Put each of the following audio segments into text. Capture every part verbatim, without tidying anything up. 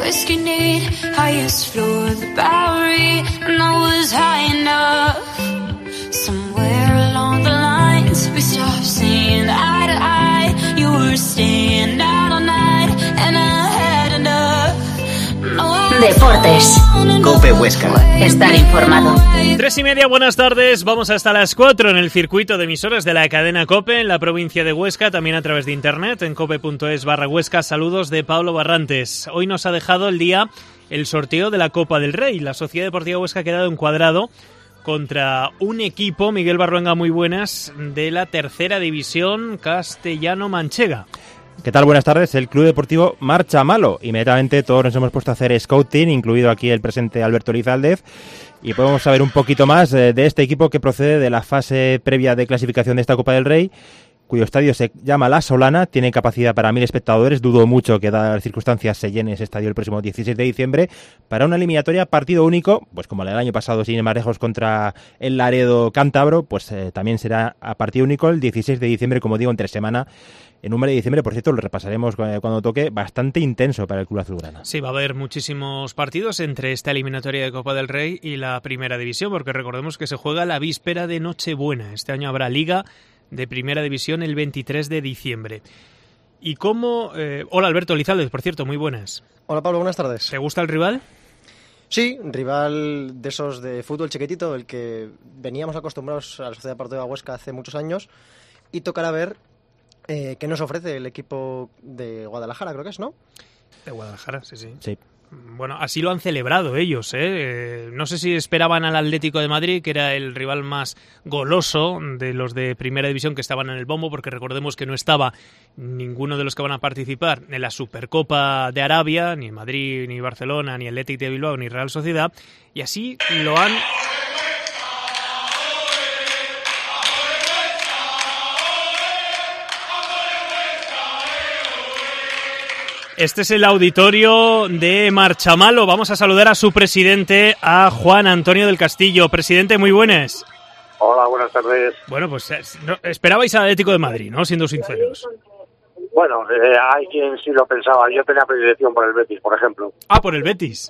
whiskey need, highest floor of the Bowery, and I was high enough. Somewhere along the lines we stopped seeing eye to eye. You were staying out all night and I had enough. No, I Deportes. COPE Huesca. Estar informado. Tres y media, buenas tardes. Vamos hasta las cuatro en el circuito de emisoras de la cadena COPE en la provincia de Huesca, también a través de internet en cope.es barra Huesca. Saludos de Pablo Barrantes. Hoy nos ha dejado el día el sorteo de la Copa del Rey. La Sociedad Deportiva Huesca ha quedado encuadrado contra un equipo, Miguel Barruenga, muy buenas, de la tercera división castellano-manchega. ¿Qué tal? Buenas tardes. El Club Deportivo Marchamalo. Inmediatamente todos nos hemos puesto a hacer scouting, incluido aquí el presente Alberto Lizaldez, y podemos saber un poquito más de este equipo que procede de la fase previa de clasificación de esta Copa del Rey, cuyo estadio se llama La Solana, tiene capacidad para mil espectadores. Dudo mucho que, dadas las circunstancias, se llene ese estadio el próximo dieciséis de diciembre para una eliminatoria partido único, pues como la del año pasado, sin ir más lejos, contra el Laredo Cántabro, pues eh, también será a partido único el dieciséis de diciembre, como digo, entre semana. En un mes de diciembre, por cierto, lo repasaremos cuando toque, bastante intenso para el Club Azulgrana. Sí, va a haber muchísimos partidos entre esta eliminatoria de Copa del Rey y la Primera División, porque recordemos que se juega la víspera de Nochebuena. Este año habrá Liga de Primera División el veintitrés de diciembre. ¿Y cómo...? Eh, hola, Alberto Lizaldez, por cierto, muy buenas. Hola, Pablo, buenas tardes. ¿Te gusta el rival? Sí, rival de esos de fútbol chiquitito, el que veníamos acostumbrados a la Sociedad Deportiva Huesca hace muchos años, y tocará ver eh, qué nos ofrece el equipo de Guadalajara, creo que es, ¿no? De Guadalajara, sí, sí. Sí. Bueno, así lo han celebrado ellos, ¿eh? ¿eh? No sé si esperaban al Atlético de Madrid, que era el rival más goloso de los de Primera División que estaban en el bombo, porque recordemos que no estaba ninguno de los que van a participar en la Supercopa de Arabia, ni Madrid, ni Barcelona, ni Athletic de Bilbao, ni Real Sociedad, y así lo han... Este es el auditorio de Marchamalo. Vamos a saludar a su presidente, a Juan Antonio del Castillo. Presidente, muy buenas. Hola, buenas tardes. Bueno, pues no, esperabais al Atlético de Madrid, ¿no? Siendo sinceros. Bueno, eh, hay quien sí lo pensaba. Yo tenía predilección por el Betis, por ejemplo. Ah, por el Betis.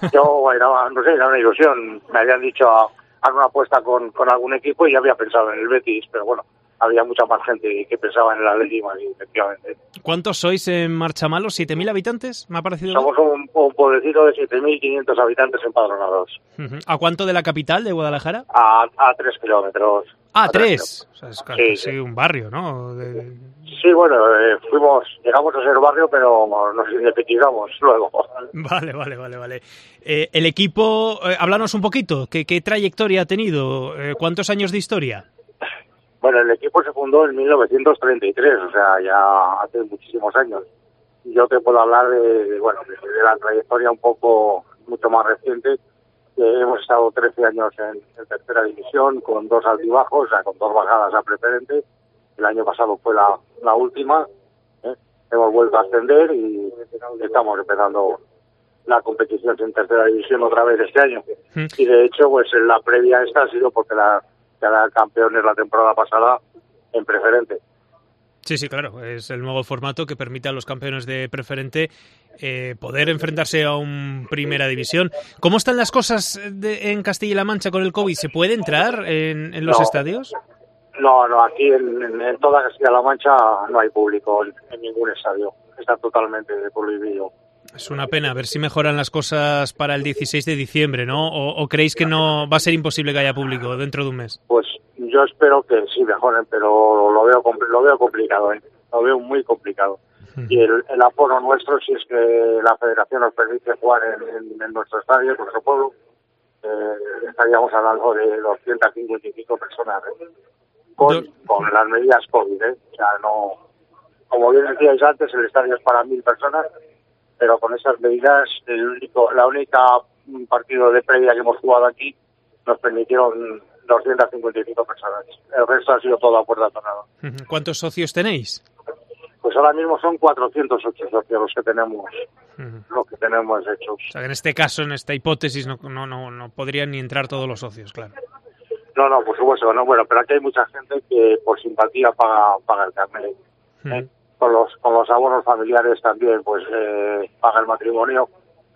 Yo era, no sé, era una ilusión. Me habían dicho haz una apuesta con, con algún equipo y yo había pensado en el Betis, pero bueno, había mucha más gente que pensaba en el Atlético, efectivamente. ¿Cuántos sois en Marchamalo? ¿siete mil habitantes? Me ha parecido. Somos un, un pueblecito de siete mil quinientos habitantes empadronados. Uh-huh. ¿A cuánto de la capital de Guadalajara? A, a tres kilómetros. Ah, a tres. O sea, es casi sí, sí. un barrio, ¿no? De... Sí, bueno, eh, fuimos, llegamos a ser barrio, pero nos independizamos luego. Vale, vale, vale, vale. Eh, el equipo, eh, háblanos un poquito. ¿Qué, qué trayectoria ha tenido? Eh, ¿Cuántos años de historia? Bueno, el equipo se fundó en mil novecientos treinta y tres, o sea, ya hace muchísimos años. Yo te puedo hablar de, de bueno, de, de la trayectoria un poco, mucho más reciente, que hemos estado trece años en, en tercera división, con dos altibajos, o sea, con dos bajadas a preferente. El año pasado fue la, la última, ¿eh? Hemos vuelto a ascender y estamos empezando la competición en tercera división otra vez este año. Mm. Y de hecho, pues en la previa esta ha sido porque la quedar campeones la temporada pasada en preferente. Sí, sí, claro. Es el nuevo formato que permite a los campeones de preferente eh, poder enfrentarse a un primera división. ¿Cómo están las cosas de, en Castilla-La Mancha con el COVID? ¿Se puede entrar en, en los no, estadios? No, no. Aquí en, en, en toda Castilla-La Mancha no hay público en, en ningún estadio. Está totalmente prohibido. Es una pena, a ver si mejoran las cosas para el dieciséis de diciembre, ¿no? ¿O, o creéis que no va a ser imposible que haya público dentro de un mes? Pues yo espero que sí mejoren, pero lo veo lo veo complicado, ¿eh? Lo veo muy complicado. Uh-huh. Y el, el aforo nuestro, si es que la federación nos permite jugar en, en, en nuestro estadio, en nuestro pueblo, eh, estaríamos hablando de doscientas cincuenta y cinco personas, ¿eh? Con, Do- con las medidas COVID, ¿eh? O sea, no... Como bien decíais antes, el estadio es para mil personas, pero con esas medidas, el único, la única partido de previa que hemos jugado aquí nos permitieron doscientas cincuenta y cinco personas. El resto ha sido todo a puerta cerrada. ¿Cuántos socios tenéis? Pues ahora mismo son cuatrocientos ocho socios los que tenemos, uh-huh. los que tenemos hechos. O sea, que en este caso, en esta hipótesis, no, no, no, no podrían ni entrar todos los socios, claro. No, no, por supuesto, no. Bueno, pero aquí hay mucha gente que por simpatía paga, paga el carnet. Uh-huh. ¿eh? Con los con los abonos familiares también, pues eh, paga el matrimonio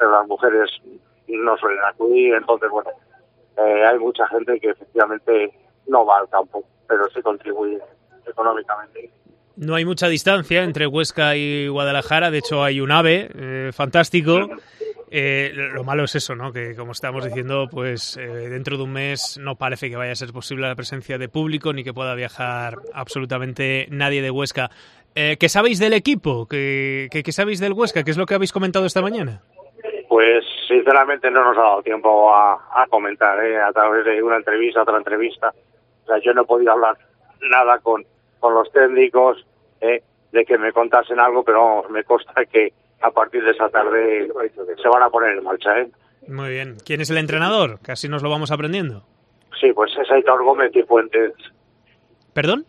pero las mujeres no suelen acudir, entonces bueno, eh, hay mucha gente que efectivamente no va al campo, pero sí contribuye económicamente. No hay mucha distancia entre Huesca y Guadalajara, de hecho hay un AVE eh, fantástico. Eh, lo malo es eso, ¿no? Que como estábamos diciendo, pues eh, dentro de un mes no parece que vaya a ser posible la presencia de público ni que pueda viajar absolutamente nadie de Huesca. Eh, ¿Qué sabéis del equipo? ¿Qué, qué, ¿Qué sabéis del Huesca? ¿Qué es lo que habéis comentado esta mañana? Pues sinceramente no nos ha dado tiempo a, a comentar, ¿eh? A través de una entrevista, otra entrevista. O sea, yo no he podido hablar nada con, con los técnicos, ¿eh? De que me contasen algo, pero vamos, me consta que a partir de esa tarde se van a poner en marcha, ¿eh? Muy bien. ¿Quién es el entrenador? Casi nos lo vamos aprendiendo. Sí, pues es Aitor Gómez Cifuentes. ¿Perdón?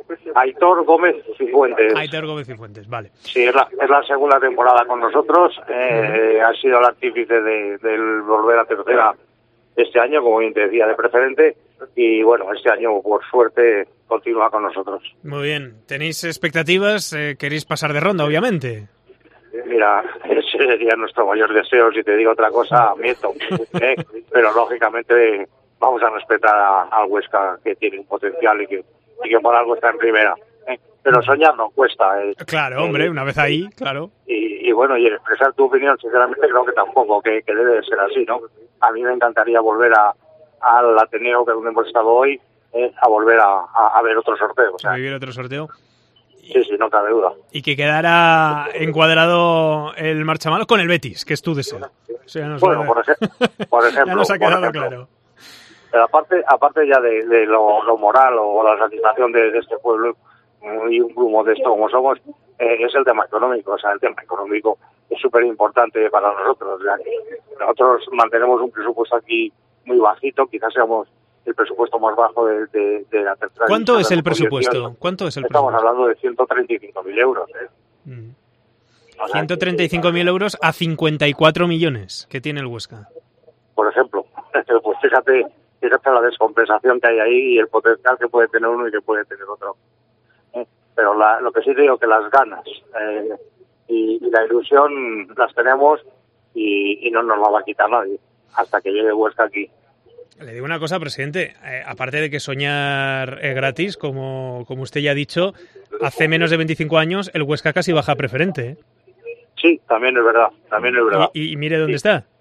Aitor Gómez Cifuentes. Aitor Gómez Cifuentes, vale. Sí, es la, es la segunda temporada con nosotros. Eh, uh-huh. Ha sido el artífice de, del volver a tercera este año, como bien te decía, de preferente. Y bueno, este año, por suerte, continúa con nosotros. Muy bien. ¿Tenéis expectativas? Eh, ¿Queréis pasar de ronda, obviamente? Mira, ese sería nuestro mayor deseo. Si te digo otra cosa, miento. ¿eh? Pero lógicamente vamos a respetar a, a Huesca, que tiene un potencial y que, y que por algo está en primera. ¿eh? Pero soñar no cuesta. ¿eh? Claro, hombre, una vez ahí, claro. Y, y bueno, y expresar tu opinión, sinceramente creo que tampoco, que, que debe de ser así, ¿no? A mí me encantaría volver a al Ateneo, que es donde hemos estado hoy, eh, a volver a, a, a ver otro sorteo. O sea, a vivir otro sorteo. Sí, sí, no cabe duda. Y que quedara encuadrado el Marchamalo con el Betis, que es tu deseo. O sea, no bueno, por, ej por ejemplo. Ya nos ha quedado ejemplo. claro. Pero aparte, aparte ya de, de lo, lo moral o la satisfacción de, de este pueblo y un grupo de esto como somos, eh, es el tema económico. O sea, el tema económico es súper importante para nosotros. O sea, nosotros mantenemos un presupuesto aquí muy bajito, quizás seamos el presupuesto más bajo de, de, de la tercera. ¿Cuánto es el presupuesto? ¿Cuánto es el Estamos presupuesto? hablando de ciento treinta y cinco mil euros. ¿eh? Mm. O sea, ciento treinta y cinco mil euros a cincuenta y cuatro millones que tiene el Huesca. Por ejemplo, pues fíjate, fíjate la descompensación que hay ahí y el potencial que puede tener uno y que puede tener otro. ¿eh? Pero la, lo que sí te digo que las ganas eh, y, y la ilusión las tenemos y, y no nos la va a quitar nadie hasta que llegue Huesca aquí. Le digo una cosa, presidente, eh, aparte de que soñar es gratis, como, como usted ya ha dicho, hace menos de veinticinco años el Huesca casi baja a preferente. ¿eh? Sí, también es verdad, también es verdad. Y, y mire dónde sí. está.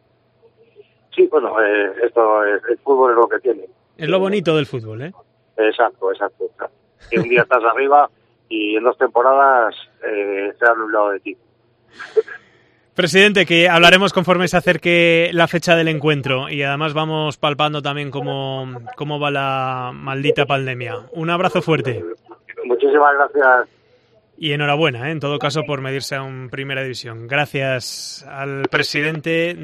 Sí, bueno, eh, esto es, el fútbol es lo que tiene. Es lo bonito del fútbol, ¿eh? Exacto, exacto. exacto. Que un día estás arriba y en dos temporadas eh, se han olvidado de ti. Presidente, que hablaremos conforme se acerque la fecha del encuentro y además vamos palpando también cómo, cómo va la maldita pandemia. Un abrazo fuerte. Muchísimas gracias. Y enhorabuena, ¿eh? En todo caso, por medirse a un Primera División. Gracias al presidente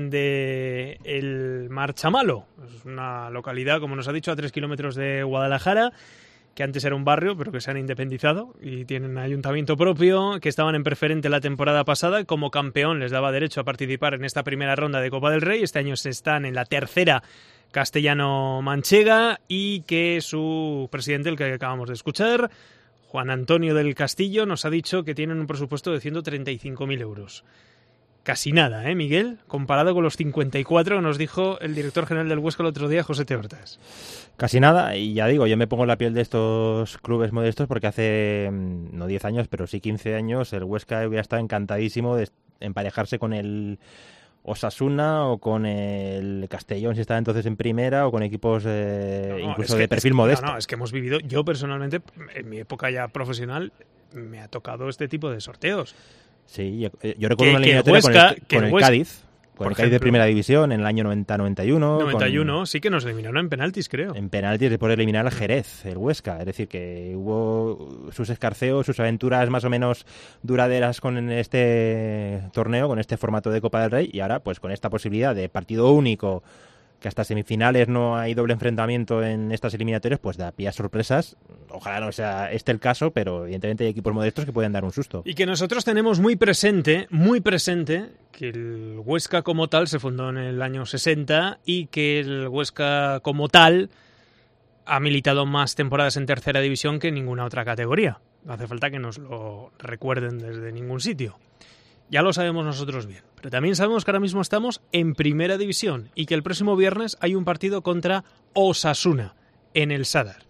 de el Marchamalo. Es una localidad, como nos ha dicho, a tres kilómetros de Guadalajara, que antes era un barrio, pero que se han independizado y tienen ayuntamiento propio, que estaban en preferente la temporada pasada. Como campeón les daba derecho a participar en esta primera ronda de Copa del Rey. Este año se están en la tercera castellano-manchega y que su presidente, el que acabamos de escuchar, Juan Antonio del Castillo, nos ha dicho que tienen un presupuesto de ciento treinta y cinco mil euros. Casi nada, ¿eh, Miguel? Comparado con los cincuenta y cuatro que nos dijo el director general del Huesca el otro día, José Tebertas. Casi nada, y ya digo, yo me pongo en la piel de estos clubes modestos porque hace, no diez años, pero sí quince años, el Huesca hubiera estado encantadísimo de emparejarse con el Osasuna o con el Castellón, si estaba entonces en primera, o con equipos eh, no, no, incluso que, de perfil es, modesto. No, no, es que hemos vivido, yo personalmente, en mi época ya profesional, me ha tocado este tipo de sorteos. Sí, yo, yo recuerdo que, una eliminatoria con el, con el Huesca, Cádiz, con el Cádiz de primera división en el año noventa noventa y uno. noventa y uno, con, sí que nos eliminaron en penaltis, creo. En penaltis de poder eliminar al Jerez, el Huesca. Es decir, que hubo sus escarceos, sus aventuras más o menos duraderas con este torneo, con este formato de Copa del Rey, y ahora pues con esta posibilidad de partido único, que hasta semifinales no hay doble enfrentamiento en estas eliminatorias, pues da pie a sorpresas. Ojalá no sea este el caso, pero evidentemente hay equipos modestos que pueden dar un susto. Y que nosotros tenemos muy presente, muy presente, que el Huesca como tal se fundó en el año sesenta y que el Huesca como tal ha militado más temporadas en tercera división que en ninguna otra categoría. No hace falta que nos lo recuerden desde ningún sitio. Ya lo sabemos nosotros bien, pero también sabemos que ahora mismo estamos en Primera División y que el próximo viernes hay un partido contra Osasuna en el Sadar.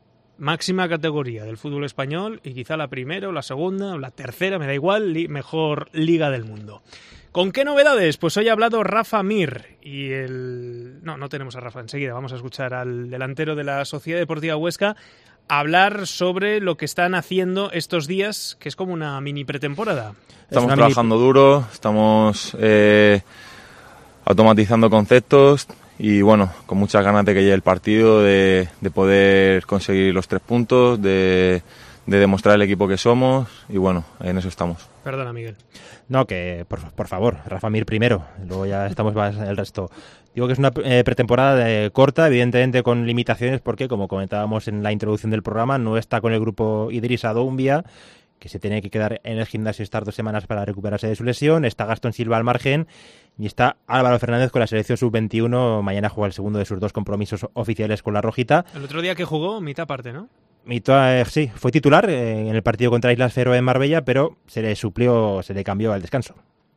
Máxima categoría del fútbol español y quizá la primera o la segunda o la tercera, me da igual, li- mejor liga del mundo. ¿Con qué novedades? Pues hoy ha hablado Rafa Mir y el... No, no tenemos a Rafa enseguida, vamos a escuchar al delantero de la Sociedad Deportiva Huesca hablar sobre lo que están haciendo estos días, que es como una mini pretemporada. Estamos una trabajando mini... duro, estamos eh, automatizando conceptos y bueno, con muchas ganas de que llegue el partido, de, de poder conseguir los tres puntos, de, de demostrar el equipo que somos y bueno, en eso estamos. Perdona, Miguel. No, que por, por favor, Rafa Mir primero, luego ya estamos más el resto. Digo que es una eh, pretemporada de, corta, evidentemente con limitaciones, porque como comentábamos en la introducción del programa, no está con el grupo Idrissa Doumbia, que se tiene que quedar en el gimnasio estas dos semanas para recuperarse de su lesión, está Gastón Silva al margen y está Álvaro Fernández con la selección sub veintiuno, mañana juega el segundo de sus dos compromisos oficiales con la rojita. El otro día que jugó, mitad parte, ¿no? Mitad, eh, sí, fue titular eh, en el partido contra Islas Feroe en Marbella, pero se le suplió, se le cambió al descanso.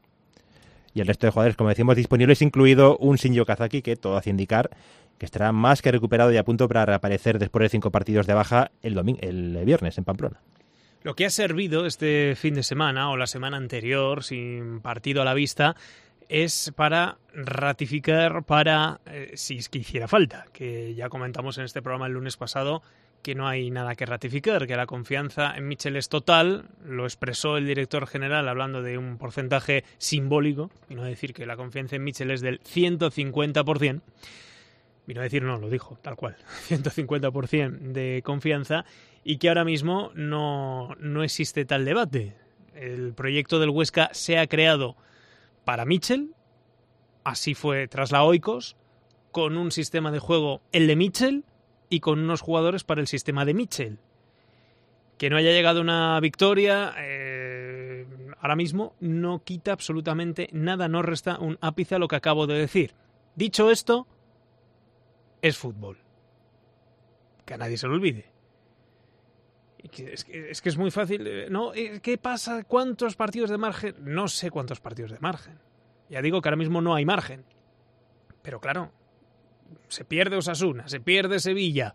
Y el resto de jugadores, como decimos, disponibles, incluido un Shinji Okazaki, que todo hace indicar que estará más que recuperado y a punto para reaparecer después de cinco partidos de baja el, domingo, el viernes en Pamplona. Lo que ha servido este fin de semana o la semana anterior, sin partido a la vista, es para ratificar, para, eh, si es que hiciera falta, que ya comentamos en este programa el lunes pasado, que no hay nada que ratificar, que la confianza en Mitchell es total, lo expresó el director general hablando de un porcentaje simbólico, vino a decir que la confianza en Mitchell es del ciento cincuenta por ciento, vino a decir, no, lo dijo, tal cual, ciento cincuenta por ciento de confianza, y que ahora mismo no, no existe tal debate. El proyecto del Huesca se ha creado para Mitchell, así fue tras la Oikos, con un sistema de juego, el de Mitchell, y con unos jugadores para el sistema de Mitchell. Que no haya llegado una victoria eh, ahora mismo no quita absolutamente nada, no resta un ápice a lo que acabo de decir. Dicho esto, es fútbol. Que a nadie se lo olvide. Es que, es que es muy fácil. ¿No? ¿Qué pasa? ¿Cuántos partidos de margen? No sé cuántos partidos de margen. Ya digo que ahora mismo no hay margen. Pero claro, se pierde Osasuna, se pierde Sevilla.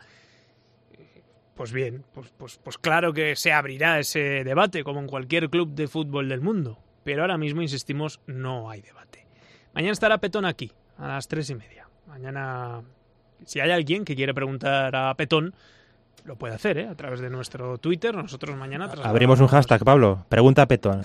Pues bien, pues, pues, pues claro que se abrirá ese debate, como en cualquier club de fútbol del mundo. Pero ahora mismo, insistimos, no hay debate. Mañana estará Petón aquí, a las tres y media. Mañana, si hay alguien que quiere preguntar a Petón, lo puede hacer, ¿eh? A través de nuestro Twitter. Nosotros mañana abrimos un hashtag, Pablo. Pregunta a Petón.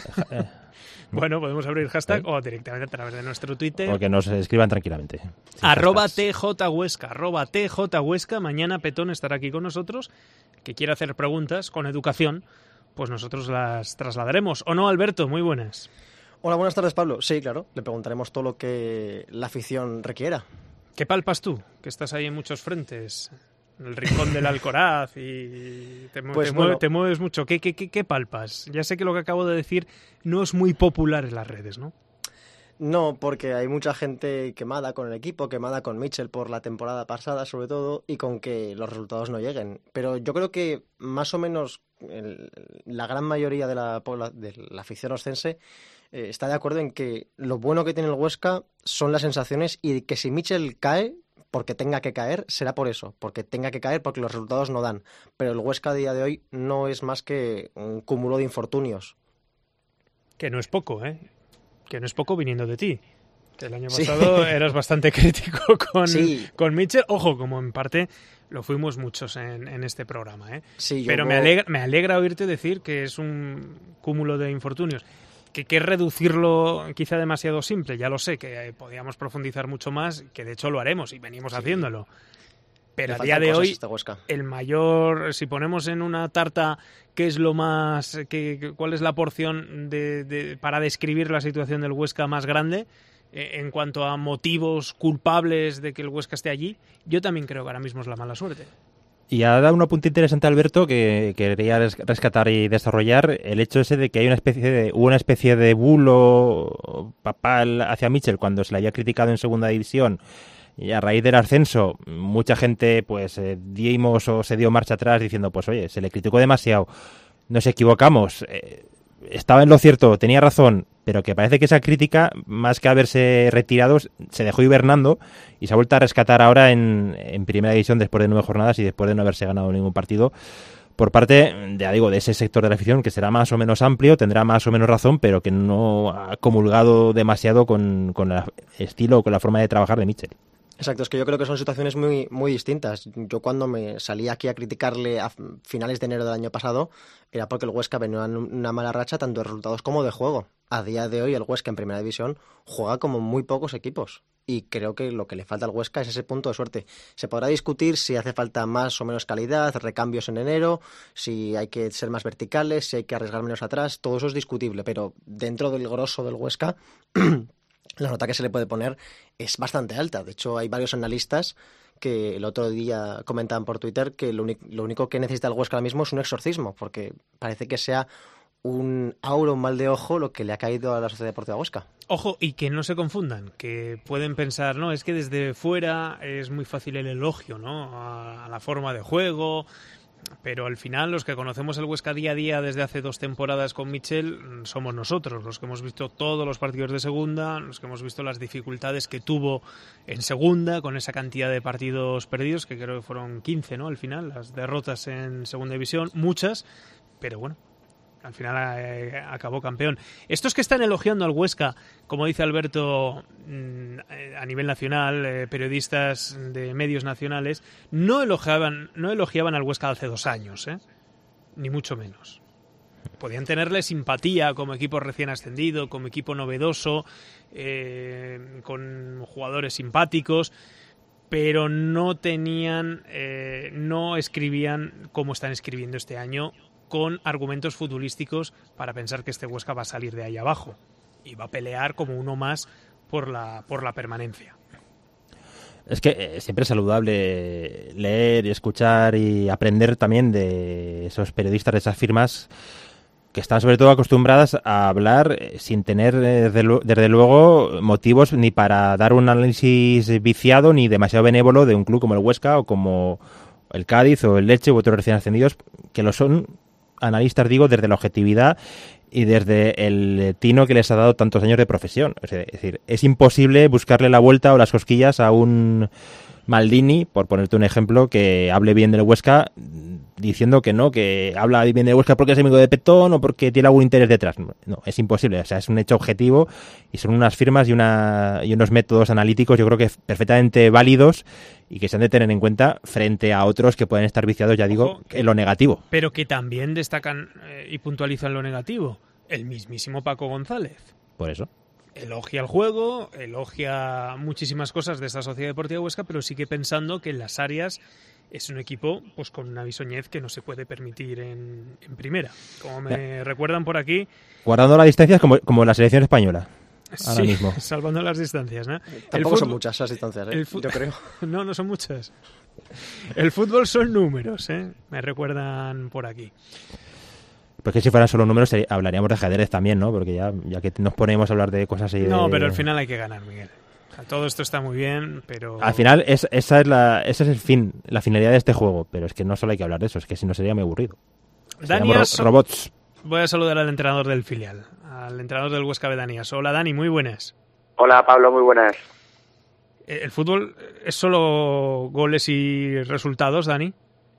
Bueno, podemos abrir hashtag, ¿sí? O directamente a través de nuestro Twitter. O que nos escriban tranquilamente. Arroba T J Huesca. Arroba T J Huesca. Mañana Petón estará aquí con nosotros. Que quiera hacer preguntas con educación, pues nosotros las trasladaremos. ¿O no, Alberto? Muy buenas. Hola, buenas tardes, Pablo. Sí, claro. Le preguntaremos todo lo que la afición requiera. ¿Qué palpas tú? Que estás ahí en muchos frentes. En el rincón del Alcoraz y te, pues te, bueno, mueves, te mueves mucho. ¿Qué, qué, qué, ¿Qué palpas? Ya sé que lo que acabo de decir no es muy popular en las redes, ¿no? No, porque hay mucha gente quemada con el equipo, quemada con Mitchell por la temporada pasada sobre todo, y con que los resultados no lleguen. Pero yo creo que más o menos el, la gran mayoría de la, de la afición oscense eh, está de acuerdo en que lo bueno que tiene el Huesca son las sensaciones, y que si Mitchell cae, porque tenga que caer, será por eso, porque tenga que caer porque los resultados no dan. Pero el Huesca a día de hoy no es más que un cúmulo de infortunios. Que no es poco, ¿eh? Que no es poco viniendo de ti. Que el año pasado sí. Eras bastante crítico con, sí. con Mitchell. Ojo, como en parte lo fuimos muchos en, en este programa, ¿eh? Sí, Pero yo... me, alegra, me alegra oírte decir que es un cúmulo de infortunios. Que, que reducirlo quizá demasiado simple, ya lo sé, que podíamos profundizar mucho más, que de hecho lo haremos y venimos sí. haciéndolo. Pero a día de hoy, este el mayor, si ponemos en una tarta qué es lo más, qué, cuál es la porción de, de, para describir la situación del Huesca más grande, eh, en cuanto a motivos culpables de que el Huesca esté allí, yo también creo que ahora mismo es la mala suerte. Y ha dado un apunte interesante, Alberto, que quería rescatar y desarrollar, el hecho ese de que hay una especie de, hubo una especie de bulo papal hacia Mitchell cuando se le había criticado en segunda división, y a raíz del ascenso mucha gente pues eh, dimos o se dio marcha atrás diciendo pues oye, se le criticó demasiado, nos equivocamos, eh, estaba en lo cierto, tenía razón, pero que parece que esa crítica, más que haberse retirado, se dejó hibernando y se ha vuelto a rescatar ahora en, en primera división después de nueve jornadas y después de no haberse ganado ningún partido por parte, ya digo, de ese sector de la afición que será más o menos amplio, tendrá más o menos razón, pero que no ha comulgado demasiado con, con el estilo o con la forma de trabajar de Mitchell. Exacto, es que yo creo que son situaciones muy, muy distintas. Yo cuando me salí aquí a criticarle a finales de enero del año pasado era porque el Huesca venía en una mala racha tanto de resultados como de juego. A día de hoy el Huesca en primera división juega como muy pocos equipos y creo que lo que le falta al Huesca es ese punto de suerte. Se podrá discutir si hace falta más o menos calidad, recambios en enero, si hay que ser más verticales, si hay que arriesgar menos atrás, todo eso es discutible, pero dentro del grosso del Huesca la nota que se le puede poner es bastante alta. De hecho, hay varios analistas que el otro día comentaban por Twitter que lo, lo único que necesita el Huesca ahora mismo es un exorcismo, porque parece que sea un aura, un mal de ojo lo que le ha caído a la Sociedad Deportiva Huesca. Ojo, y que no se confundan, que pueden pensar, no, es que desde fuera es muy fácil el elogio, ¿no?, a, a la forma de juego, pero al final los que conocemos el Huesca día a día desde hace dos temporadas con Mitchell somos nosotros, los que hemos visto todos los partidos de segunda, los que hemos visto las dificultades que tuvo en segunda con esa cantidad de partidos perdidos, que creo que fueron quince, ¿no?, al final, las derrotas en segunda división, muchas, pero bueno, al final eh, acabó campeón. Estos que están elogiando al Huesca, como dice Alberto, a nivel nacional, eh, periodistas de medios nacionales, no elogiaban, no elogiaban al Huesca hace dos años, ¿eh? Ni mucho menos. Podían tenerle simpatía como equipo recién ascendido, como equipo novedoso, eh, con jugadores simpáticos, pero no tenían, eh, no escribían como están escribiendo este año, con argumentos futbolísticos para pensar que este Huesca va a salir de ahí abajo y va a pelear como uno más por la, por la permanencia. Es que eh, siempre es saludable leer y escuchar y aprender también de esos periodistas, de esas firmas que están sobre todo acostumbradas a hablar eh, sin tener eh, desde, lu- desde luego motivos ni para dar un análisis viciado ni demasiado benévolo de un club como el Huesca o como el Cádiz o el Lecce u otros recién ascendidos, que lo son analistas, digo, desde la objetividad y desde el tino que les ha dado tantos años de profesión. Es decir, es imposible buscarle la vuelta o las cosquillas a un Maldini, por ponerte un ejemplo, que hable bien del Huesca diciendo que no, que habla bien del Huesca porque es amigo de Petón o porque tiene algún interés detrás. No, es imposible. O sea, es un hecho objetivo y son unas firmas y, una, y unos métodos analíticos, yo creo que perfectamente válidos y que se han de tener en cuenta frente a otros que pueden estar viciados, ya digo, Ojo, que, en lo negativo. Pero que también destacan eh, y puntualizan lo negativo. El mismísimo Paco González. Por eso. Elogia el juego, elogia muchísimas cosas de esta Sociedad Deportiva Huesca, pero sigue pensando que en las áreas es un equipo pues con una bisoñez que no se puede permitir en, en primera. Como me ya. recuerdan por aquí... Guardando las distancias como, como la selección española. Ahora sí, mismo. Salvando las distancias, ¿no? Tampoco el fútbol, son muchas esas distancias, ¿eh? Fu- yo creo. No, no son muchas. El fútbol son números, ¿eh? Me recuerdan por aquí. Porque si fueran solo números hablaríamos de ajedrez también, ¿no? Porque ya, ya que nos ponemos a hablar de cosas así... No, de... pero al final hay que ganar, Miguel. O sea, todo esto está muy bien, pero... Al final es, esa es la, ese es el fin, la finalidad de este juego. Pero es que no solo hay que hablar de eso, es que si no sería muy aburrido. Danias, ro- robots. Voy a saludar al entrenador del filial, al entrenador del Huesca B, Danias. Hola, Dani, muy buenas. Hola, Pablo, muy buenas. ¿El fútbol es solo goles y resultados, Dani?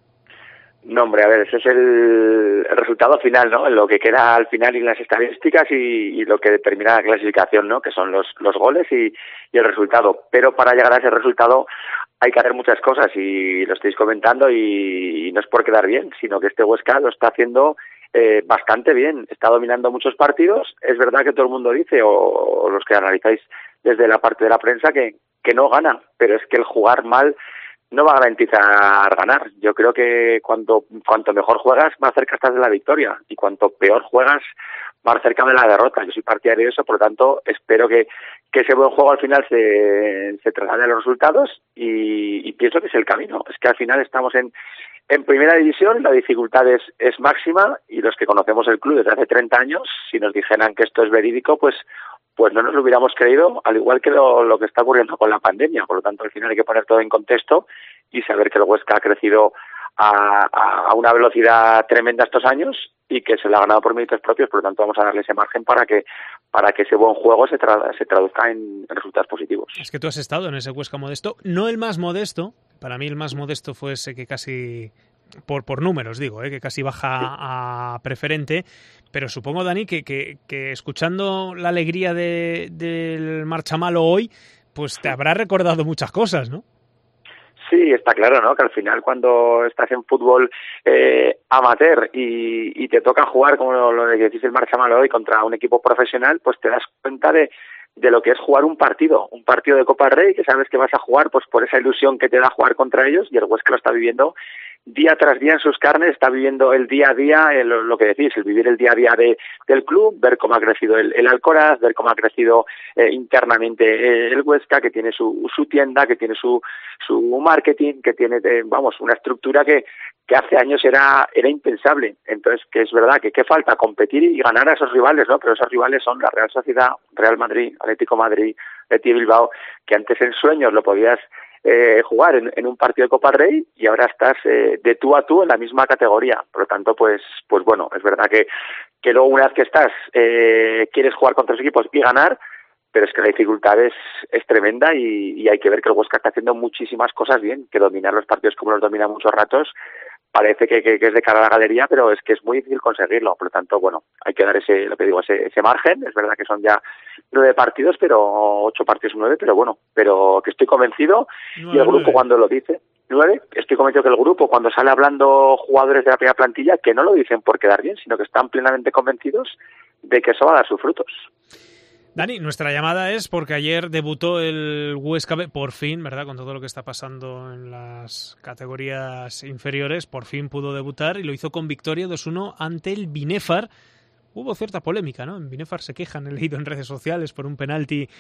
No, hombre, a ver, ese es el, el resultado final, ¿no? Lo que queda al final en las estadísticas y, y lo que determina la clasificación, ¿no? Que son los, los goles y, y el resultado. Pero para llegar a ese resultado hay que hacer muchas cosas y lo estáis comentando y, y no es por quedar bien, sino que este Huesca lo está haciendo eh, bastante bien. Está dominando muchos partidos. Es verdad que todo el mundo dice, o, o los que analizáis desde la parte de la prensa, que, que no gana, pero es que el jugar mal no va a garantizar ganar. Yo creo que cuanto, cuanto mejor juegas, más cerca estás de la victoria, y cuanto peor juegas, más cerca de la derrota. Yo soy partidario de eso, por lo tanto, espero que, que ese buen juego al final se, se traslade a los resultados, y, y pienso que es el camino. Es que al final estamos en, en primera división, la dificultad es, es máxima, y los que conocemos el club desde hace treinta años, si nos dijeran que esto es verídico, pues pues no nos lo hubiéramos creído, al igual que lo, lo que está ocurriendo con la pandemia. Por lo tanto, al final hay que poner todo en contexto y saber que el Huesca ha crecido a, a una velocidad tremenda estos años y que se lo ha ganado por méritos propios, por lo tanto vamos a darle ese margen para que para que ese buen juego se, tra- se traduzca en, en resultados positivos. Es que tú has estado en ese Huesca modesto, no el más modesto, para mí el más modesto fue ese que casi, por, por números digo, ¿eh? que casi baja sí. a preferente, pero supongo, Dani, que, que, que escuchando la alegría de, del Marchamalo hoy, pues te habrá recordado muchas cosas, ¿no? Sí, está claro, ¿no? Que al final cuando estás en fútbol eh, amateur y, y te toca jugar, como lo, lo que decís el Marchamalo hoy, contra un equipo profesional, pues te das cuenta de, de lo que es jugar un partido, un partido de Copa del Rey, que sabes que vas a jugar pues por esa ilusión que te da jugar contra ellos, y el Huesca lo está viviendo día tras día en sus carnes, está viviendo el día a día, el, lo que decís, el vivir el día a día de, del club, ver cómo ha crecido el, el Alcoraz, ver cómo ha crecido eh, internamente eh, el Huesca, que tiene su, su tienda, que tiene su, su marketing, que tiene, eh, vamos, una estructura que, que hace años era, era impensable. Entonces, que es verdad que qué falta, competir y ganar a esos rivales, ¿no? Pero esos rivales son la Real Sociedad, Real Madrid, Atlético Madrid, Betis Bilbao, que antes en sueños lo podías Eh, jugar en, en un partido de Copa del Rey y ahora estás eh, de tú a tú en la misma categoría. Por lo tanto, pues pues bueno, es verdad que, que luego una vez que estás eh, quieres jugar contra los equipos y ganar, pero es que la dificultad es, es tremenda y, y hay que ver que el Huesca está haciendo muchísimas cosas bien, que dominar los partidos como los domina muchos ratos parece que, que, que es de cara a la galería, pero es que es muy difícil conseguirlo. Por lo tanto, bueno, hay que dar ese, lo que digo, ese, ese margen. Es verdad que son ya nueve partidos, pero ocho partidos nueve, pero bueno, pero que estoy convencido nueve, y el grupo nueve. Cuando lo dice, nueve, estoy convencido que el grupo cuando sale hablando jugadores de la primera plantilla, que no lo dicen por quedar bien, sino que están plenamente convencidos de que eso va a dar sus frutos. Dani, nuestra llamada es porque ayer debutó el Huesca B, por fin, ¿verdad? Con todo lo que está pasando en las categorías inferiores, por fin pudo debutar y lo hizo con victoria dos uno ante el Binefar. Hubo cierta polémica, ¿no? En Binefar se quejan, he leído en redes sociales, por un penalti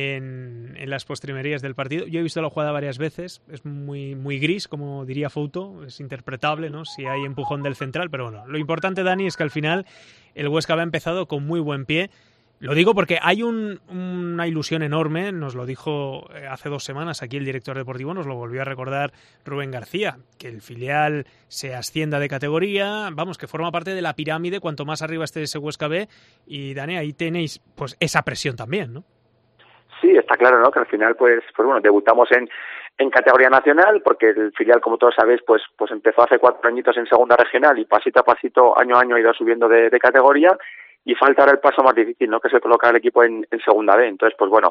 en, en las postrimerías del partido. Yo he visto la jugada varias veces, es muy, muy gris, como diría Fouto, es interpretable, ¿no? Si hay empujón del central, pero bueno, lo importante, Dani, es que al final el Huesca B ha empezado con muy buen pie. Lo digo porque hay un, una ilusión enorme, nos lo dijo hace dos semanas aquí el director deportivo, nos lo volvió a recordar Rubén García, que el filial se ascienda de categoría, vamos, que forma parte de la pirámide, cuanto más arriba esté ese Huesca B, y Dani, ahí tenéis pues esa presión también, ¿no? Sí, está claro, ¿no? Que al final, pues, pues bueno, debutamos en, en categoría nacional, porque el filial, como todos sabéis, pues, pues empezó hace cuatro añitos en segunda regional y pasito a pasito, año a año, ha ido subiendo de, de categoría. Y falta ahora el paso más difícil, ¿no? Que es el colocar al equipo en, en segunda B. Entonces, pues bueno,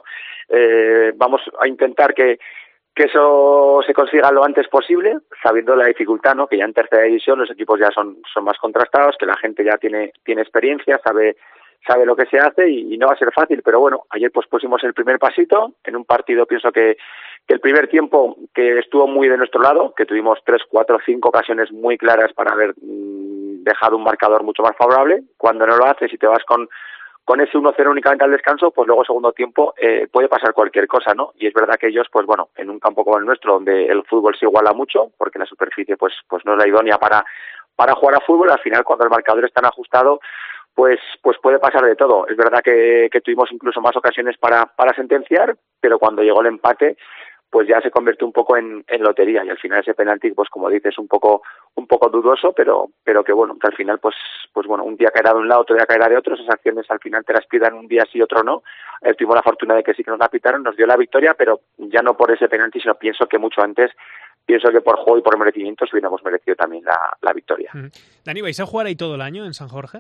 eh, vamos a intentar que, que eso se consiga lo antes posible, sabiendo la dificultad, ¿no? Que ya en tercera división los equipos ya son, son más contrastados, que la gente ya tiene, tiene experiencia, sabe, sabe lo que se hace y, y no va a ser fácil. Pero bueno, ayer pues pusimos el primer pasito en un partido, pienso que, que el primer tiempo que estuvo muy de nuestro lado, que tuvimos tres, cuatro, cinco ocasiones muy claras para haber mmm, dejado un marcador mucho más favorable. Cuando no lo haces y te vas con, con ese uno cero únicamente al descanso, pues luego segundo tiempo eh, puede pasar cualquier cosa, ¿no? Y es verdad que ellos, pues bueno, en un campo como el nuestro, donde el fútbol se iguala mucho, porque la superficie pues, pues no es la idónea para, para jugar a fútbol, al final cuando el marcador es tan ajustado, pues pues puede pasar de todo. Es verdad que, que tuvimos incluso más ocasiones para, para sentenciar, pero cuando llegó el empate, pues ya se convirtió un poco en, en lotería y al final ese penalti, pues como dices, un poco un poco dudoso, pero pero que bueno, que al final pues pues bueno, un día caerá de un lado, otro día caerá de otro, esas acciones al final te las pidan un día sí, otro no. Eh, tuvimos la fortuna de que sí que nos la pitaron, nos dio la victoria, pero ya no por ese penalti, sino pienso que mucho antes, pienso que por juego y por merecimientos hubiéramos merecido también la, la victoria. Mm. Dani, ¿vais a jugar ahí todo el año en San Jorge?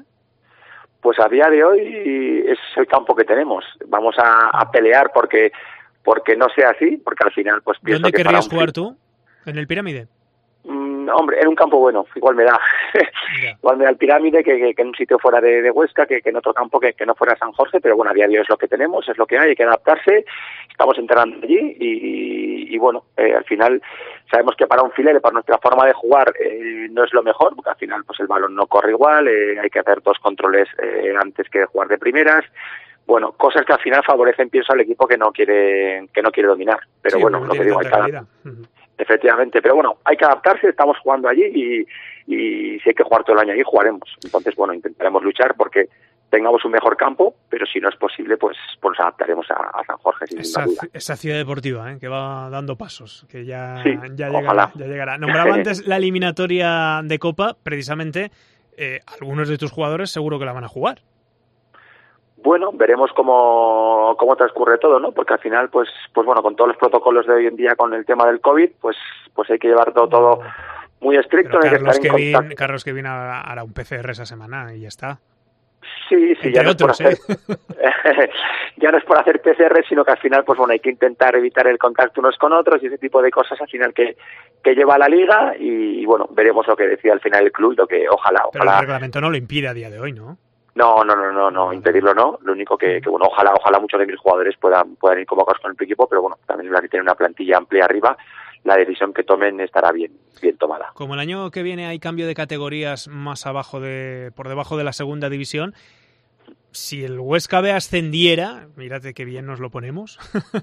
Pues a día de hoy es el campo que tenemos. Vamos a, a pelear porque porque no sea así, porque al final pues pienso ¿Dónde que querrías para jugar tú? ¿En el Pirámide? Mm, hombre, en un campo bueno, igual me da. Yeah. Igual me da el Pirámide que, que, que en un sitio fuera de, de Huesca, que, que en otro campo que, que no fuera San Jorge, pero bueno, a día de hoy es lo que tenemos, es lo que hay, hay que adaptarse. Estamos entrenando allí y, y, y bueno, eh, al final sabemos que para un filial, para nuestra forma de jugar, eh, no es lo mejor, porque al final pues el balón no corre igual, eh, hay que hacer dos controles eh, antes que jugar de primeras. Bueno, cosas que al final favorecen, pienso, al equipo que no quiere que no quiere dominar. Pero sí, bueno, lo que digo, hay que adaptarse. Uh-huh. Efectivamente, pero bueno, hay que adaptarse, estamos jugando allí y, y si hay que jugar todo el año allí, jugaremos. Entonces, bueno, intentaremos luchar porque tengamos un mejor campo, pero si no es posible, pues, pues nos adaptaremos a, a San Jorge sin esa, ninguna duda. Esa ciudad deportiva, ¿eh? Que va dando pasos, que ya, sí, ya, llegará, llegará, ya llegará. Nombraba antes la eliminatoria de Copa, precisamente eh, algunos de tus jugadores seguro que la van a jugar. Bueno, veremos cómo, cómo transcurre todo, ¿no? Porque al final, pues, pues bueno, con todos los protocolos de hoy en día con el tema del COVID, pues, pues hay que llevar todo, todo muy estricto. Pero hay Carlos, que estar en Kevin, Carlos Kevin hará un P C R esa semana y ya está. Sí, sí, ya no, otros, es por hacer, ¿eh? ya no es por hacer P C R, sino que al final, pues bueno, hay que intentar evitar el contacto unos con otros y ese tipo de cosas al final que, que lleva a la liga y, bueno, veremos lo que decía al final el club, lo que ojalá, Pero ojalá. el reglamento no lo impide a día de hoy, ¿no? No, no, no, no, no, impedirlo no. Lo único que, que bueno, ojalá, ojalá muchos de mis jugadores puedan, puedan ir convocados con el equipo, pero bueno, también la que tiene una plantilla amplia arriba, la decisión que tomen estará bien, bien tomada. Como el año que viene hay cambio de categorías más abajo de, por debajo de la segunda división, si el Huesca B ascendiera, mírate qué bien nos lo ponemos,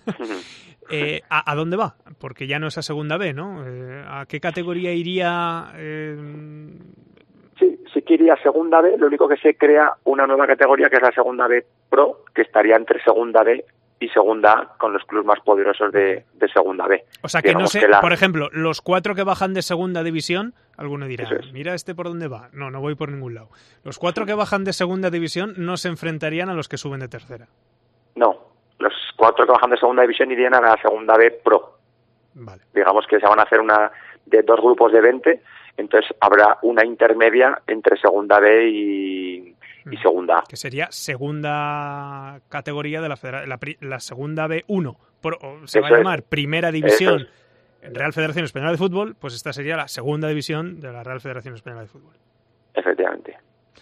eh, ¿a, ¿a dónde va? Porque ya no es a segunda B, ¿no? Eh, ¿A qué categoría iría? Eh... Sí, sí que iría a segunda B, lo único que se crea una nueva categoría que es la segunda B Pro, que estaría entre segunda B y segunda A con los clubes más poderosos de, de segunda B. O sea que Digamos no sé, que la... por ejemplo, los cuatro que bajan de segunda división, alguno dirá, es. mira este por dónde va. No, no voy por ningún lado. Los cuatro que bajan de segunda división no se enfrentarían a los que suben de tercera. No, los cuatro que bajan de segunda división irían a la segunda B Pro. Vale. Digamos que se van a hacer una de dos grupos de veinte, entonces habrá una intermedia entre segunda B y, y segunda A. Que sería segunda categoría de la federación, la, la segunda B uno. Por, se Eso va a llamar es. Primera División es. Real Federación Española de Fútbol, pues esta sería la segunda división de la Real Federación Española de Fútbol. Efectivamente.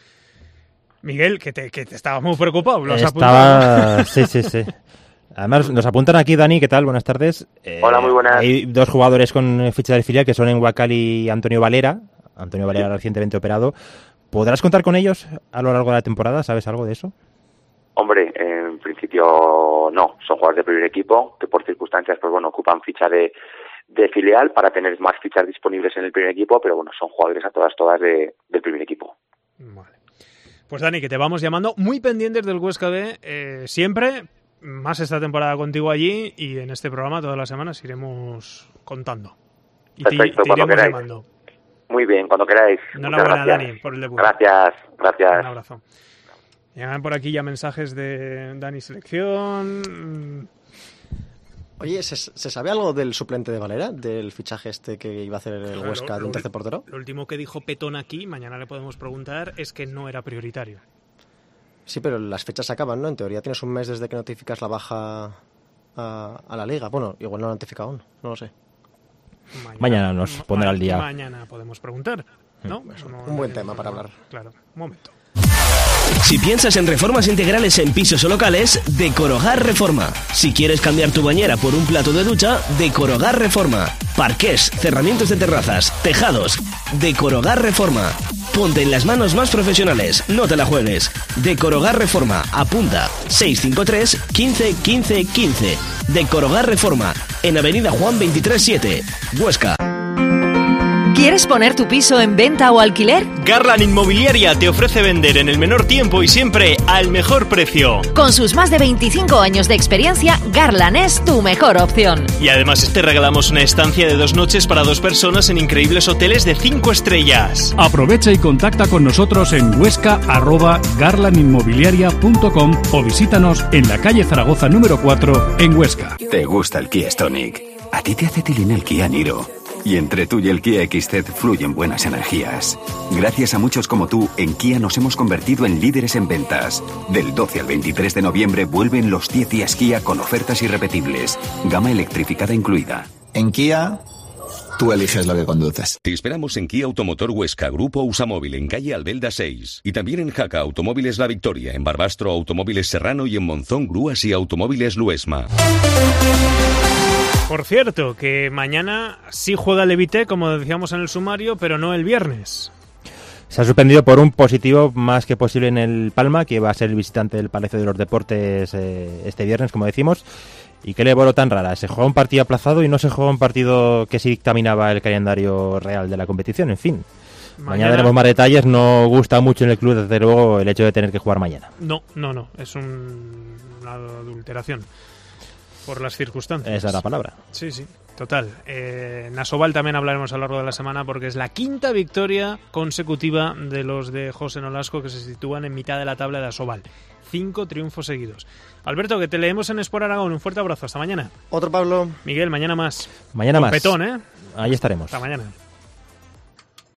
Miguel, que te, que te estabas muy preocupado. ¿Lo has Estaba... apuntado? Sí, sí, sí. Además, nos apuntan aquí, Dani, ¿qué tal? Buenas tardes. Eh, Hola, muy buenas. Hay dos jugadores con ficha del filial que son Enguacal y Antonio Valera. Antonio Valera sí. Recientemente operado. ¿Podrás contar con ellos a lo largo de la temporada? ¿Sabes algo de eso? Hombre, en principio no. Son jugadores de primer equipo que por circunstancias, pues bueno, ocupan ficha de, de filial para tener más fichas disponibles en el primer equipo, pero bueno, son jugadores a todas, todas de, del primer equipo. Vale. Pues Dani, que te vamos llamando muy pendientes del Huesca B eh, siempre. Más esta temporada contigo allí y en este programa todas las semanas iremos contando. Y Perfecto, te, te iremos llamando. Muy bien, cuando queráis. Enhorabuena, Dani, por el debut. Gracias, gracias. Un abrazo. Llegan por aquí ya mensajes de Dani Selección. Oye, ¿se, ¿se sabe algo del suplente de Valera? ¿Del fichaje este que iba a hacer el Claro, Huesca de un tercer portero? Lo último que dijo Petón aquí, mañana le podemos preguntar, es que no era prioritario. Sí, pero las fechas se acaban, ¿no? En teoría tienes un mes desde que notificas la baja a, a la liga. Bueno, igual no lo han notificado aún, no lo sé. Mañana, mañana nos ma pondrá al día. Mañana podemos preguntar, ¿no? Eso no un buen no, tema para hablar. Claro, un momento. Si piensas en reformas integrales en pisos o locales, Decorogar Reforma. Si quieres cambiar tu bañera por un plato de ducha, Decorogar Reforma. Parqués, cerramientos de terrazas, tejados. Decorogar Reforma. Ponte en las manos más profesionales, no te la juegues. Decorogar Reforma, apunta seis cinco tres, quince, quince, quince. Decorogar Reforma, en Avenida Juan veintitrés siete, Huesca. ¿Quieres poner tu piso en venta o alquiler? Garland Inmobiliaria te ofrece vender en el menor tiempo y siempre al mejor precio. Con sus más de veinticinco años de experiencia, Garland es tu mejor opción. Y además te regalamos una estancia de dos noches para dos personas en increíbles hoteles de cinco estrellas. Aprovecha y contacta con nosotros en huesca arroba garland inmobiliaria punto com o visítanos en la calle Zaragoza número cuatro en Huesca. ¿Te gusta el Kia Stonic? A ti te hace tilín el Kia Niro. Y entre tú y el Kia X Z fluyen buenas energías. Gracias a muchos como tú, en Kia nos hemos convertido en líderes en ventas. Del doce al veintitrés de noviembre vuelven los diez días Kia con ofertas irrepetibles. Gama electrificada incluida. En Kia, tú eliges lo que conduces. Te esperamos en Kia Automotor Huesca, Grupo Usamóvil, en calle Albelda seis. Y también en Jaca Automóviles La Victoria, en Barbastro Automóviles Serrano y en Monzón Grúas y Automóviles Luesma. Por cierto, que mañana sí juega Levité, como decíamos en el sumario, pero no el viernes. Se ha suspendido por un positivo más que posible en el Palma, que va a ser el visitante del Palacio de los Deportes eh, este viernes, como decimos. ¿Y qué le voló tan rara? Se juega un partido aplazado y no se juega un partido que sí dictaminaba el calendario real de la competición, en fin. Mañana, mañana tenemos más detalles. No gusta mucho en el club, desde luego, el hecho de tener que jugar mañana. No, no, no. Es un, una adulteración por las circunstancias. Esa es la palabra. Sí, sí. Total. Eh, en Asobal también hablaremos a lo largo de la semana porque es la quinta victoria consecutiva de los de José Nolasco, que se sitúan en mitad de la tabla de Asobal. Cinco triunfos seguidos. Alberto, que te leemos en Sport Aragón. Un fuerte abrazo. Hasta mañana. Otro Pablo. Miguel, mañana más. Mañana Con más. petón, ¿eh? Ahí estaremos. Hasta mañana.